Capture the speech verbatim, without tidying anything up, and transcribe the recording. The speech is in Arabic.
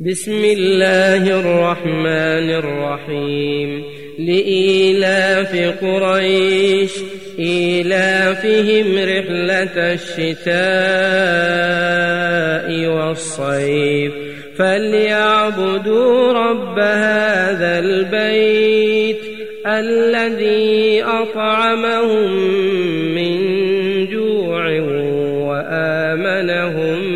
بسم الله الرحمن الرحيم لإيلاف قريش إيلافهم رحلة الشتاء والصيف فليعبدوا رب هذا البيت الذي أطعمهم من جوع وآمنهم